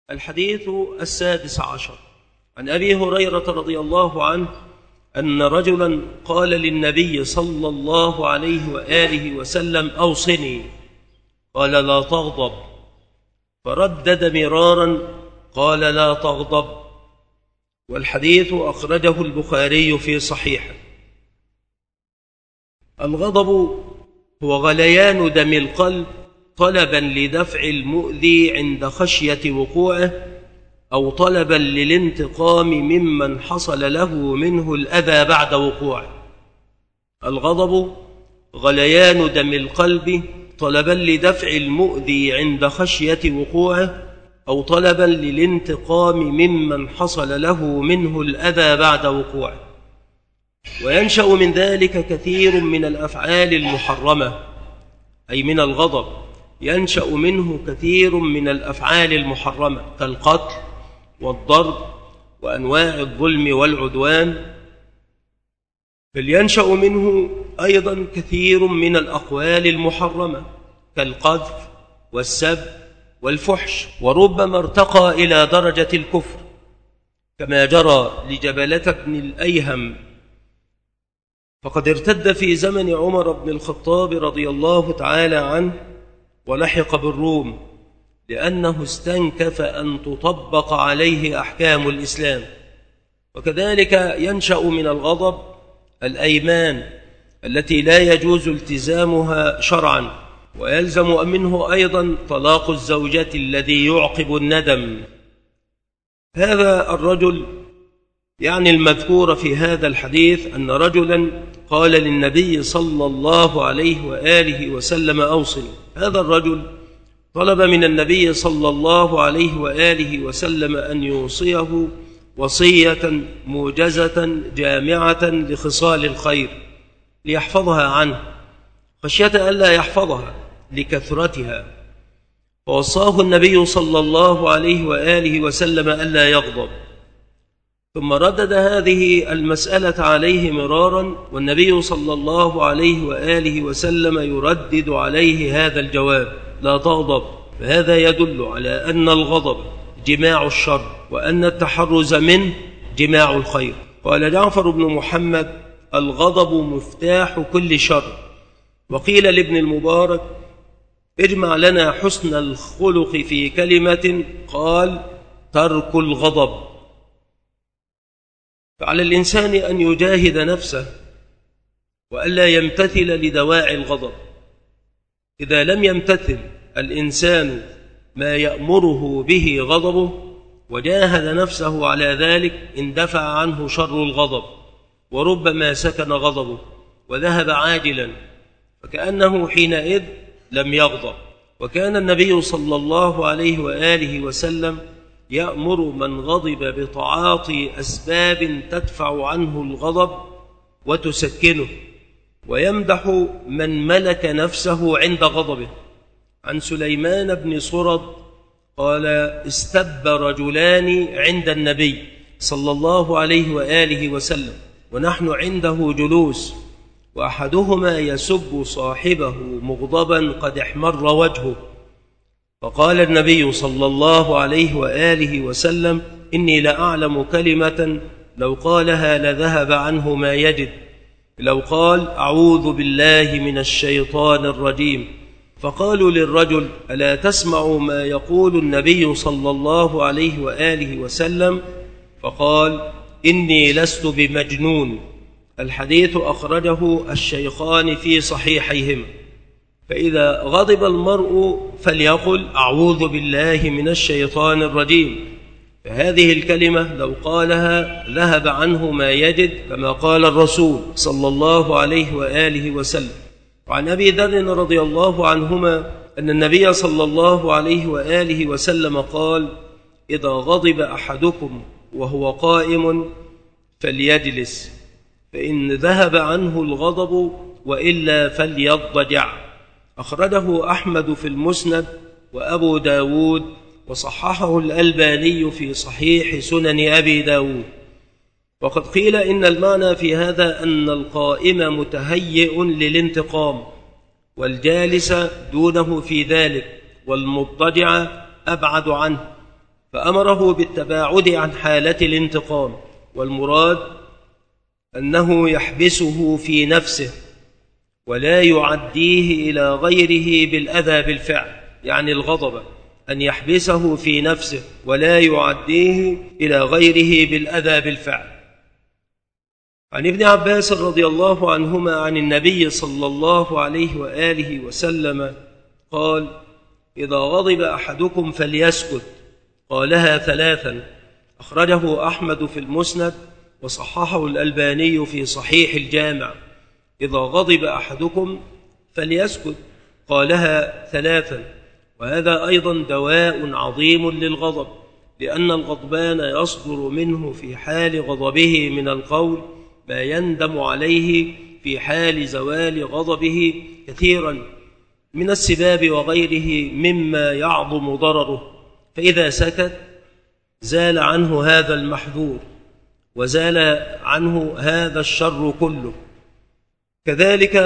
الحديث 16 عن أبي هريرة رضي الله عنه أن رجلا قال للنبي صلى الله عليه وآله وسلم: أوصني. قال: لا تغضب. فردد مرارا: قال: لا تغضب. والحديث أخرجه البخاري في صحيحه. الغضب هو غليان دم القلب طلبا لدفع المؤذي عند خشية وقوعه، أو طلبا للانتقام ممن حصل له منه الأذى بعد وقوعه. الغضب غليان دم القلب طلبا لدفع المؤذي عند خشية وقوعه، أو طلبا للانتقام ممن حصل له منه الأذى بعد وقوعه. وينشأ من ذلك كثير من الأفعال المحرمة، أي من الغضب ينشأ منه كثير من الأفعال المحرمة كالقتل والضرب وأنواع الظلم والعدوان. بل ينشأ منه أيضا كثير من الأقوال المحرمة كالقذف والسب والفحش، وربما ارتقى إلى درجة الكفر، كما جرى لجبلة بن الأيهم، فقد ارتد في زمن عمر بن الخطاب رضي الله تعالى عنه ولحق بالروم، لأنه استنكف أن تطبق عليه أحكام الإسلام. وكذلك ينشأ من الغضب الأيمان التي لا يجوز التزامها شرعا، ويلزم منه أيضا طلاق الزوجة الذي يعقب الندم. هذا الرجل يعني المذكور في هذا الحديث أن رجلا قال للنبي صلى الله عليه وآله وسلم: أوصني. هذا الرجل طلب من النبي صلى الله عليه وآله وسلم أن يوصيه وصية موجزة جامعة لخصال الخير ليحفظها عنه، خشية ألا يحفظها لكثرتها. فوصاه النبي صلى الله عليه وآله وسلم ألا يغضب، ثم ردد هذه المسألة عليه مرارا، والنبي صلى الله عليه وآله وسلم يردد عليه هذا الجواب: لا تغضب. فهذا يدل على أن الغضب جماع الشر، وأن التحرز منه جماع الخير. قال جعفر بن محمد: الغضب مفتاح كل شر. وقيل لابن المبارك: اجمع لنا حسن الخلق في كلمة، قال: ترك الغضب. فعلى الإنسان أن يجاهد نفسه وألا يمتثل لدواعي الغضب. إذا لم يمتثل الإنسان ما يأمره به غضبه وجاهد نفسه على ذلك، اندفع عنه شر الغضب، وربما سكن غضبه وذهب عاجلا، فكأنه حينئذ لم يغضب. وكان النبي صلى الله عليه وآله وسلم يأمر من غضب بتعاطي أسباب تدفع عنه الغضب وتسكنه، ويمدح من ملك نفسه عند غضبه. عن سليمان بن صرد قال: استب رجلان عند النبي صلى الله عليه وآله وسلم ونحن عنده جلوس، وأحدهما يسب صاحبه مغضبا قد احمر وجهه، فقال النبي صلى الله عليه وآله وسلم: إني لأعلم كلمة لو قالها لذهب عنه ما يجد، لو قال: أعوذ بالله من الشيطان الرجيم. فقالوا للرجل: ألا تسمع ما يقول النبي صلى الله عليه وآله وسلم؟ فقال: إني لست بمجنون. الحديث أخرجه الشيخان في صحيحيهما. فإذا غضب المرء فليقل: أعوذ بالله من الشيطان الرجيم. فهذه الكلمة لو قالها ذهب عنه ما يجد، كما قال الرسول صلى الله عليه وآله وسلم. وعن أبي ذر رضي الله عنهما أن النبي صلى الله عليه وآله وسلم قال: إذا غضب أحدكم وهو قائم فليجلس، فإن ذهب عنه الغضب، وإلا فليضجع. أخرجه أحمد في المسند وأبو داود، وصححه الألباني في صحيح سنن أبي داود. وقد قيل إن المعنى في هذا أن القائم متهيئ للانتقام، والجالس دونه في ذلك، والمضطجع أبعد عنه، فأمره بالتباعد عن حالة الانتقام، والمراد أنه يحبسه في نفسه ولا يعديه إلى غيره بالأذى بالفعل، يعني الغضب أن يحبسه في نفسه ولا يعديه إلى غيره بالأذى بالفعل. عن ابن عباس رضي الله عنهما عن النبي صلى الله عليه وآله وسلم قال: إذا غضب أحدكم فليسكت. قالها ثلاثا، أخرجه أحمد في المسند وصححه الألباني في صحيح الجامع. إذا غضب أحدكم فليسكت، قالها ثلاثا. وهذا أيضا دواء عظيم للغضب، لأن الغضبان يصدر منه في حال غضبه من القول ما يندم عليه في حال زوال غضبه كثيرا من السباب وغيره مما يعظم ضرره، فإذا سكت زال عنه هذا المحذور وزال عنه هذا الشر كله. كذلك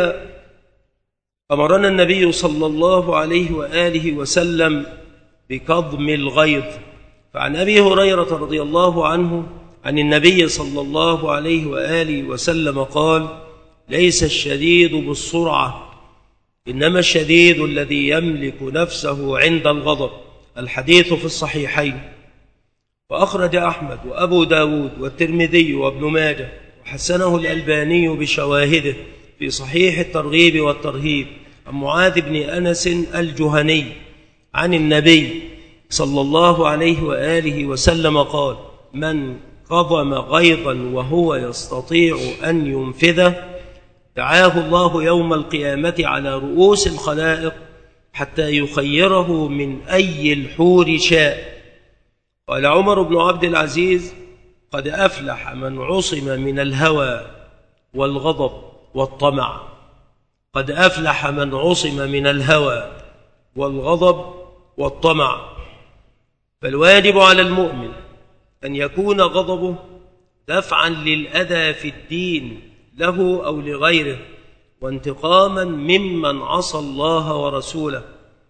أمرنا النبي صلى الله عليه وآله وسلم بكظم الغيظ. فعن أبي هريرة رضي الله عنه عن النبي صلى الله عليه وآله وسلم قال: ليس الشديد بالسرعة، إنما الشديد الذي يملك نفسه عند الغضب. الحديث في الصحيحين. وأخرج أحمد وأبو داود والترمذي وابن ماجه وحسنه الألباني بشواهده في صحيح الترغيب والترهيب عن معاذ بن أنس الجهني عن النبي صلى الله عليه وآله وسلم قال: من كظم غيظا وهو يستطيع أن ينفذه دعاه الله يوم القيامة على رؤوس الخلائق حتى يخيره من أي الحور شاء. قال عمر بن عبد العزيز: قد أفلح من عصم من الهوى والغضب والطمع. قد أفلح من عصم من الهوى والغضب والطمع. فالواجب على المؤمن أن يكون غضبه دفعا للأذى في الدين له أو لغيره، وانتقاما ممن عصى الله ورسوله.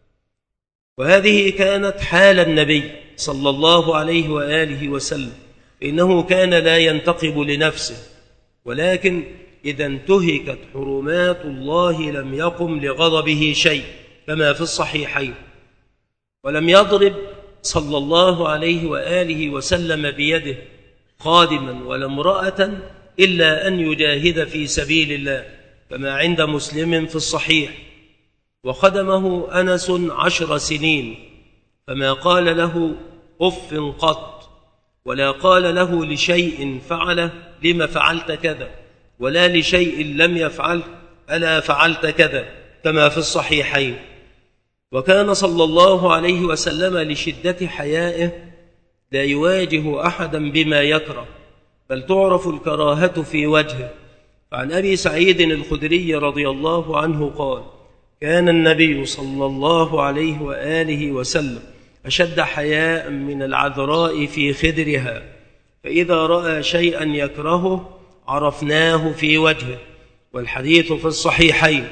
وهذه كانت حال النبي صلى الله عليه وآله وسلم، إنه كان لا ينتقم لنفسه، ولكن إذا انتهكت حرمات الله لم يقم لغضبه شيء، كما في الصحيحين. ولم يضرب صلى الله عليه وآله وسلم بيده خادما ولا امرأة إلا أن يجاهد في سبيل الله، كما عند مسلم في الصحيح. وخدمه أنس 10 سنين، فما قال له أف قط، ولا قال له لشيء فعله لما فعلت كذا، ولا لشيء لم يفعل ألا فعلت كذا، كما في الصحيحين. وكان صلى الله عليه وسلم لشدة حيائه لا يواجه أحدا بما يكره، بل تعرف الكراهة في وجهه. فعن أبي سعيد الخدري رضي الله عنه قال: كان النبي صلى الله عليه وآله وسلم أشد حياء من العذراء في خدرها، فإذا رأى شيئا يكرهه عرفناه في وجهه. والحديث في الصحيحين.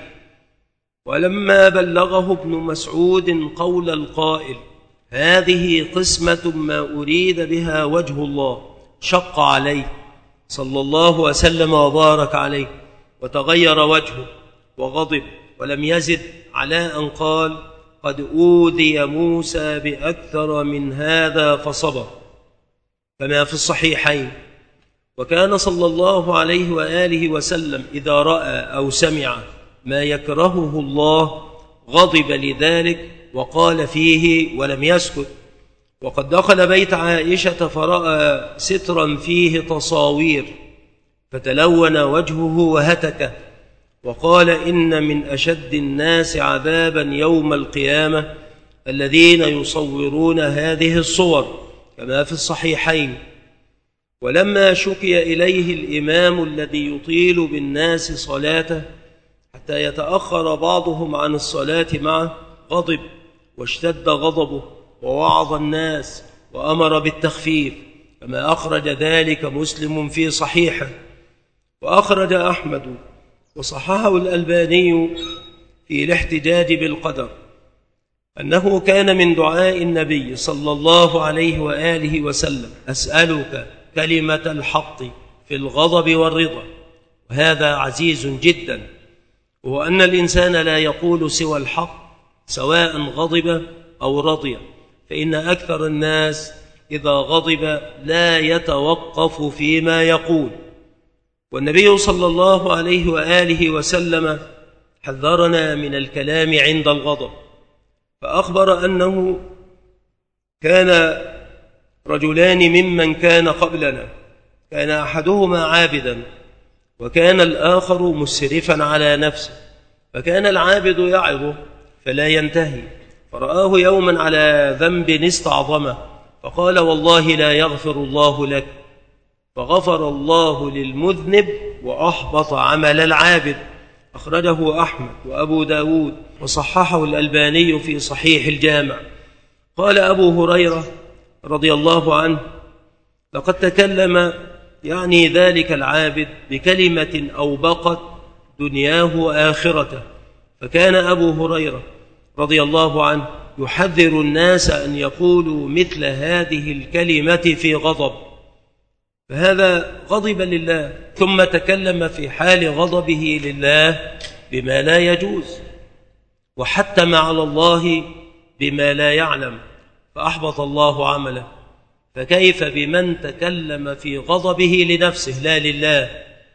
ولما بلغه ابن مسعود قول القائل: هذه قسمة ما أريد بها وجه الله، شق عليه صلى الله وسلم وبارك عليه، وتغير وجهه وغضب، ولم يزد على أن قال: قد أوذي موسى بأكثر من هذا فصبر، كما في الصحيحين. وكان صلى الله عليه وآله وسلم إذا رأى أو سمع ما يكرهه الله غضب لذلك وقال فيه ولم يسكت. وقد دخل بيت عائشة فرأى سترا فيه تصاوير فتلون وجهه وهتكه، وقال: إن من أشد الناس عذابا يوم القيامة الذين يصورون هذه الصور، كما في الصحيحين. ولما شكي إليه الإمام الذي يطيل بالناس صلاته حتى يتأخر بعضهم عن الصلاة معه غضب، واشتد غضبه، ووعظ الناس وأمر بالتخفيف، كما أخرج ذلك مسلم في صحيحه. وأخرج أحمد وصححه الألباني في الاحتجاج بالقدر. أنه كان من دعاء النبي صلى الله عليه وآله وسلم: أسألك كلمة الحق في الغضب والرضا. وهذا عزيز جدا، وهو أن الإنسان لا يقول سوى الحق سواء غضب أو رضي، فإن أكثر الناس إذا غضب لا يتوقف فيما يقول. والنبي صلى الله عليه وآله وسلم حذرنا من الكلام عند الغضب، فأخبر أنه كان رجلان ممن كان قبلنا، كان أحدهما عابدا وكان الآخر مسرفا على نفسه، فكان العابد يعظه فلا ينتهي، فرآه يوما على ذنب استعظمه فقال: والله لا يغفر الله لك، فغفر الله للمذنب وأحبط عمل العابد. أخرجه أحمد وأبو داود وصححه الألباني في صحيح الجامع. قال أبو هريرة رضي الله عنه: لقد تكلم يعني ذلك العابد بكلمة أوبقت دنياه وآخرته، فكان أبو هريرة رضي الله عنه يحذر الناس أن يقولوا مثل هذه الكلمة في غضب، فهذا غضب لله ثم تكلم في حال غضبه لله بما لا يجوز، وحتم على الله بما لا يعلم، فأحبط الله عمله. فكيف بمن تكلم في غضبه لنفسه لا لله،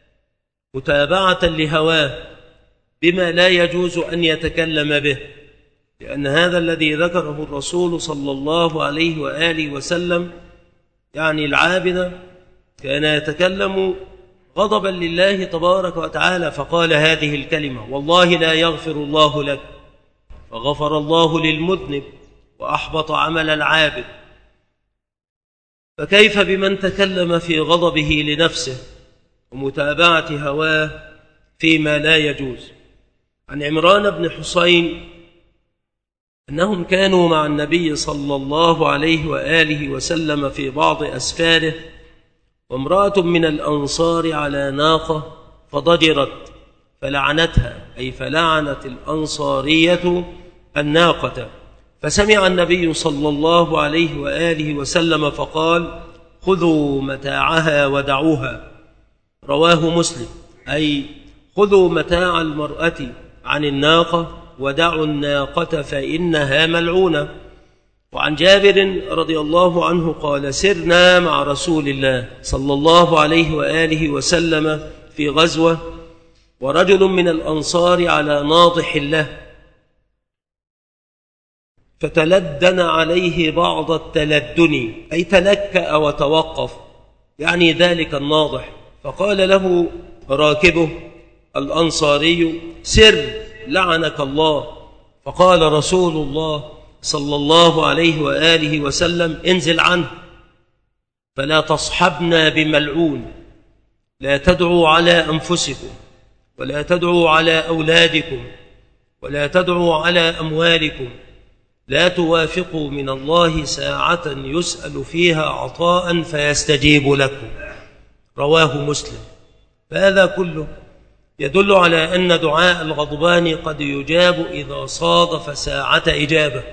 متابعة لهواه بما لا يجوز أن يتكلم به، لأن هذا الذي ذكره الرسول صلى الله عليه وآله وسلم يعني العابد كان يتكلم غضبا لله تبارك وتعالى، فقال هذه الكلمة: والله لا يغفر الله لك، فغفر الله للمذنب وأحبط عمل العابد. فكيف بمن تكلم في غضبه لنفسه ومتابعة هواه فيما لا يجوز؟ عن عمران بن حسين أنهم كانوا مع النبي صلى الله عليه وآله وسلم في بعض أسفاره، وامرأة من الأنصار على ناقة فضجرت فلعنتها، أي فلعنت الأنصارية الناقة، فسمع النبي صلى الله عليه وآله وسلم فقال: خذوا متاعها ودعوها. رواه مسلم، أي خذوا متاع المرأة عن الناقة ودعوا الناقة فإنها ملعونة. وعن جابر رضي الله عنه قال: سرنا مع رسول الله صلى الله عليه وآله وسلم في غزوة، ورجل من الأنصار على ناضح له، فتلدن عليه بعض التلدن، أي تلكأ وتوقف، يعني ذلك الناضح، فقال له راكبه الأنصاري: سر لعنك الله. فقال رسول الله صلى الله عليه وآله وسلم: انزل عنه، فلا تصحبنا بملعون، لا تدعوا على أنفسكم ولا تدعوا على أولادكم ولا تدعوا على أموالكم، لا توافقوا من الله ساعة يسأل فيها عطاء فيستجيب لكم. رواه مسلم. فهذا كله يدل على أن دعاء الغضبان قد يجاب إذا صادف ساعة إجابة،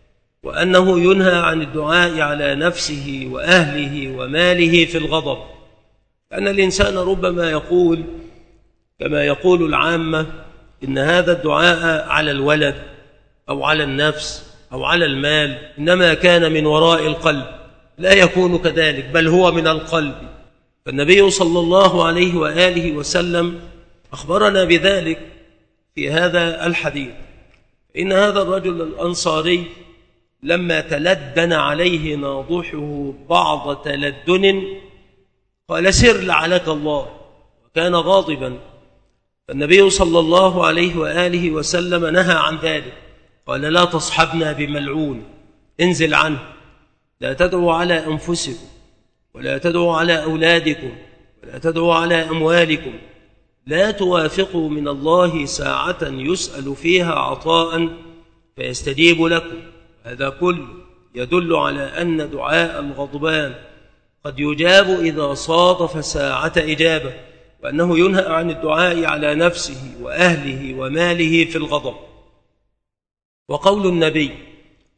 وأنه ينهى عن الدعاء على نفسه وأهله وماله في الغضب، لأن الإنسان ربما يقول كما يقول العامة إن هذا الدعاء على الولد أو على النفس أو على المال إنما كان من وراء القلب. لا يكون كذلك، بل هو من القلب. فالنبي صلى الله عليه وآله وسلم أخبرنا بذلك في هذا الحديث. إن هذا الرجل الأنصاري لما تلدن عليه ناضحه بعض تلدن قال: سر لعنك الله، وكان غاضبا. فالنبي صلى الله عليه وآله وسلم نهى عن ذلك، قال: لا تصحبنا بملعون، انزل عنه، لا تدعوا على أنفسكم ولا تدعوا على أولادكم ولا تدعوا على أموالكم، لا توافقوا من الله ساعة يسأل فيها عطاء فيستجيب لكم. هذا كله يدل على أن دعاء الغضبان قد يجاب إذا صادف ساعة إجابة، وأنه ينهى عن الدعاء على نفسه وأهله وماله في الغضب. وقول النبي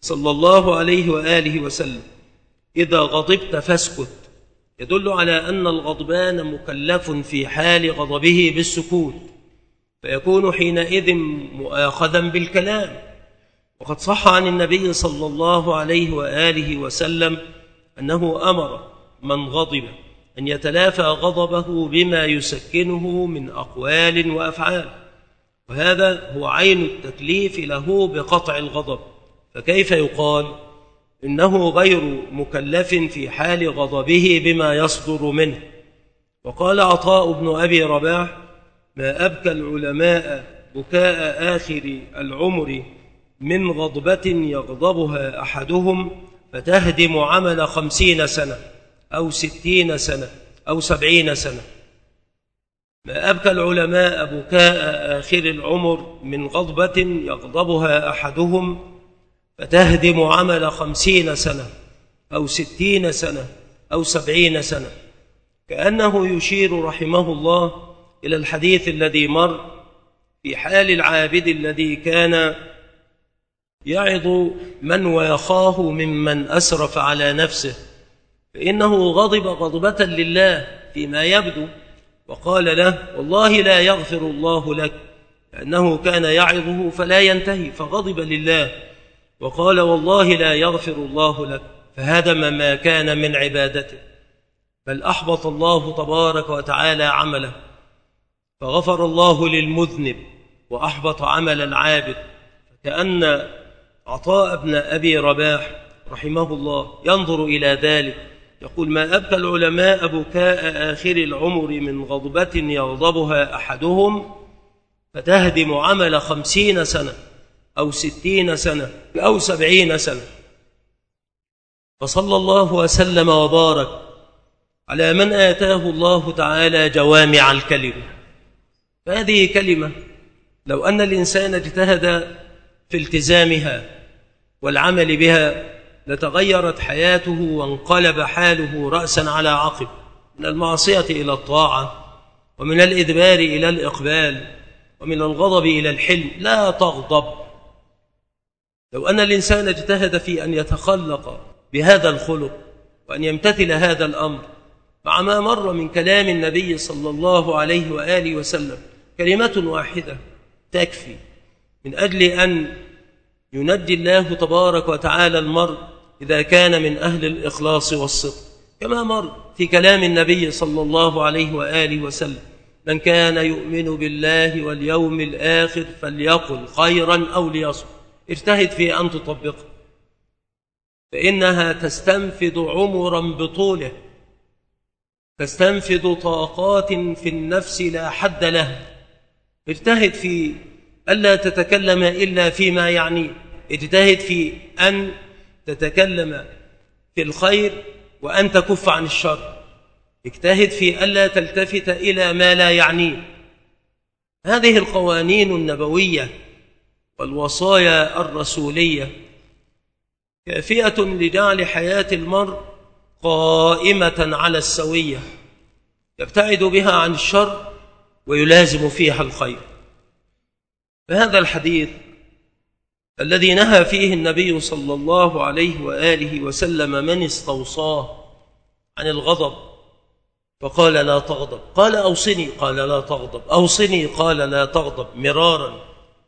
صلى الله عليه وآله وسلم: إذا غضبت فاسكت، يدل على أن الغضبان مكلف في حال غضبه بالسكوت، فيكون حينئذ مؤاخذا بالكلام. وقد صح عن النبي صلى الله عليه وآله وسلم أنه أمر من غضب أن يتلافى غضبه بما يسكنه من أقوال وأفعال، وهذا هو عين التكليف له بقطع الغضب. فكيف يقال إنه غير مكلف في حال غضبه بما يصدر منه؟ وقال عطاء بن أبي رباح: ما أبكى العلماء بكاء آخر العمر من غضبة يغضبها أحدهم فتهدم عمل 50 سنة أو 60 سنة أو 70 سنة. ما أبكى العلماء بكاء آخر العمر من غضبة يغضبها أحدهم فتهدم عمل 50 سنة أو 60 سنة أو 70 سنة، كأنه يشير رحمه الله إلى الحديث الذي مر في حال العابد الذي كان يعظ من ويخاه ممن أسرف على نفسه، فإنه غضب غضبة لله فيما يبدو، وقال له: والله لا يغفر الله لك، لأنه كان يعظه فلا ينتهي فغضب لله، وقال: والله لا يغفر الله لك، فهدم ما كان من عبادته، بل أحبط الله تبارك وتعالى عمله، فغفر الله للمذنب وأحبط عمل العابد. كأن عطاء بن أبي رباح رحمه الله ينظر إلى ذلك، يقول: ما أبكى العلماء بكاء آخر العمر من غضبة يغضبها أحدهم فتهدم عمل 50 سنة أو 60 سنة أو 70 سنة. فصلى الله وسلم وبارك على من آتاه الله تعالى جوامع الكلمة. فهذه كلمة لو أن الإنسان اجتهد في التزامها والعمل بها لتغيرت حياته وانقلب حاله رأسا على عقب، من المعصية إلى الطاعة، ومن الإدبار إلى الإقبال، ومن الغضب إلى الحلم. لا تغضب. لو أن الإنسان اجتهد في أن يتخلق بهذا الخلق وأن يمتثل هذا الأمر مع ما مر من كلام النبي صلى الله عليه وآله وسلم، كلمة واحدة تكفي من أجل أن ينجي الله تبارك وتعالى المرء إذا كان من أهل الإخلاص والصدق، كما مر في كلام النبي صلى الله عليه وآله وسلم: من كان يؤمن بالله واليوم الآخر فليقل خيرا أو ليصمت. اجتهد في أن تطبقه، فإنها تستنفذ عمرا بطوله، تستنفذ طاقات في النفس لا حد لها. اجتهد في ألا تتكلم إلا فيما يعني، اجتهد في أن تتكلم في الخير وأن تكف عن الشر، اجتهد في ألا تلتفت إلى ما لا يعنيه. هذه القوانين النبوية والوصايا الرسولية كافية لجعل حياة المرء قائمة على السوية، يبتعد بها عن الشر ويلازم فيها الخير. فهذا الحديث الذي نهى فيه النبي صلى الله عليه وآله وسلم من استوصاه عن الغضب فقال: لا تغضب، قال: أوصني، قال: لا تغضب، أوصني، قال: لا تغضب، مرارا.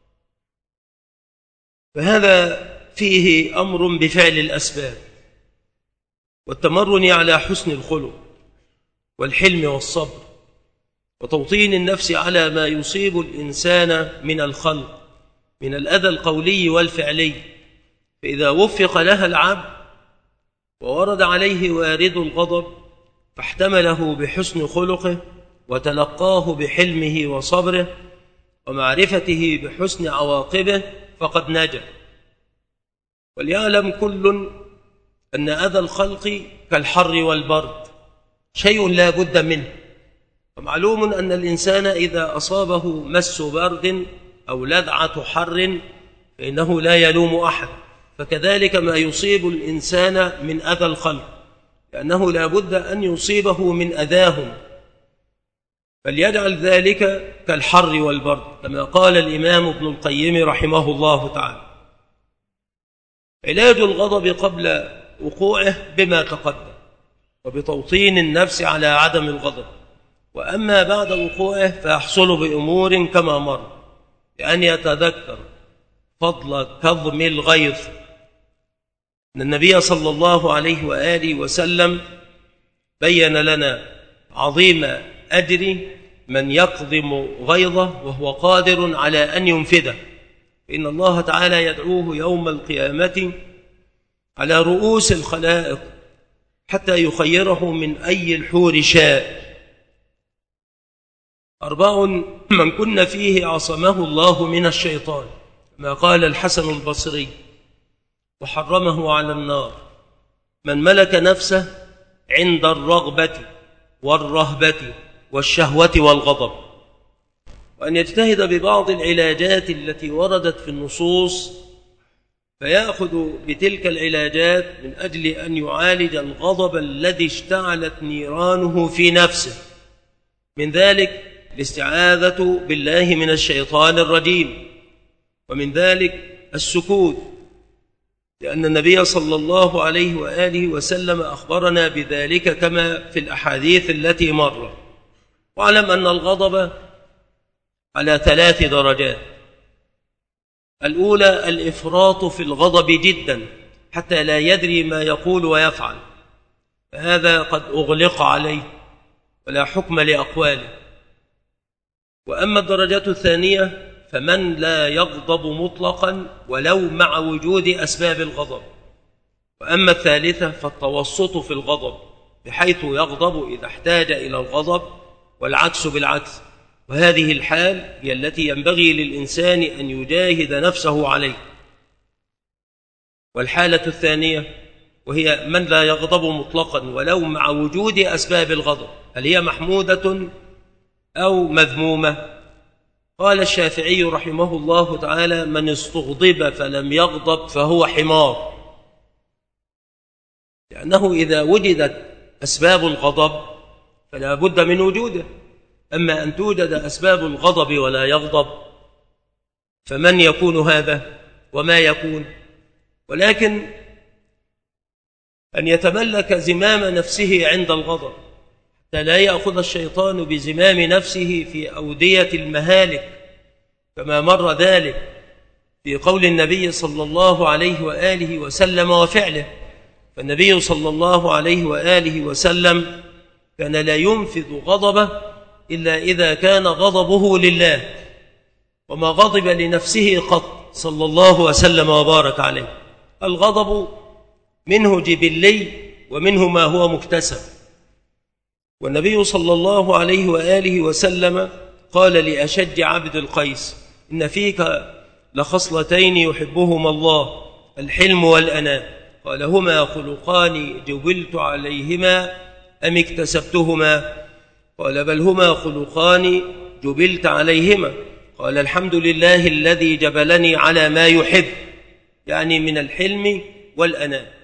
فهذا فيه أمر بفعل الأسباب والتمرن على حسن الخلق والحلم والصبر وتوطين النفس على ما يصيب الإنسان من الخلق من الأذى القولي والفعلي، فإذا وفق لها العبد وورد عليه وارد الغضب فاحتمله بحسن خلقه وتلقاه بحلمه وصبره ومعرفته بحسن عواقبه فقد نجا. وليعلم كل أن أذى الخلق كالحر والبرد، شيء لا بد منه. ومعلوم أن الإنسان إذا أصابه مس برد أو لذعة حر فإنه لا يلوم أحد، فكذلك ما يصيب الإنسان من أذى الخلق، لأنه لا بد أن يصيبه من أذاهم، فليجعل ذلك كالحر والبرد، كما قال الإمام ابن القيم رحمه الله تعالى. علاج الغضب قبل وقوعه بما تقدم وبتوطين النفس على عدم الغضب، وأما بعد وقوعه فيحصل بأمور كما مر، بأن يتذكر فضل كظم الغيظ، أن النبي صلى الله عليه وآله وسلم بين لنا عظيم أجر من يكظم غيظه وهو قادر على أن ينفذه، إن الله تعالى يدعوه يوم القيامة على رؤوس الخلائق حتى يخيره من أي الحور شاء. 4 من كن فيه عصمه الله من الشيطان، ما قال الحسن البصري، وحرمه على النار: من ملك نفسه عند الرغبة والرهبة والشهوة والغضب. وأن يجتهد ببعض العلاجات التي وردت في النصوص فيأخذ بتلك العلاجات من أجل أن يعالج الغضب الذي اشتعلت نيرانه في نفسه، من ذلك الاستعاذة بالله من الشيطان الرجيم، ومن ذلك السكوت، لأن النبي صلى الله عليه وآله وسلم أخبرنا بذلك كما في الأحاديث التي مرت. واعلم أن الغضب على 3 درجات: الأولى الإفراط في الغضب جدا حتى لا يدري ما يقول ويفعل، فهذا قد أغلق عليه ولا حكم لأقواله. وأما الدرجة الثانية فمن لا يغضب مطلقا ولو مع وجود أسباب الغضب. وأما الثالثة فالتوسط في الغضب، بحيث يغضب إذا احتاج إلى الغضب والعكس بالعكس، وهذه الحال هي التي ينبغي للإنسان أن يجاهد نفسه عليه. والحالة الثانية وهي من لا يغضب مطلقا ولو مع وجود أسباب الغضب، هل هي محمودة أو مذمومة؟ قال الشافعي رحمه الله تعالى: من استغضب فلم يغضب فهو حمار، لأنه إذا وجدت أسباب الغضب فلا بد من وجوده. أما أن توجد أسباب الغضب ولا يغضب فمن يكون هذا وما يكون؟ ولكن أن يتملك زمام نفسه عند الغضب حتى لا يأخذ الشيطان بزمام نفسه في أودية المهالك، كما مر ذلك في قول النبي صلى الله عليه وآله وسلم وفعله. فالنبي صلى الله عليه وآله وسلم كان لا ينفذ غضبه إلا إذا كان غضبه لله، وما غضب لنفسه قط صلى الله وسلم وبارك عليه. الغضب منه جبلي ومنه ما هو مكتسب. والنبي صلى الله عليه وآله وسلم قال لأشج عبد القيس: إن فيك لخصلتين يحبهما الله، الحلم والأناة. قال: هما خلقان جبلت عليهما أم اكتسبتهما؟ قال: بل هما خلقان جبلت عليهما. قال: الحمد لله الذي جبلني على ما يحب، يعني من الحلم والأناة.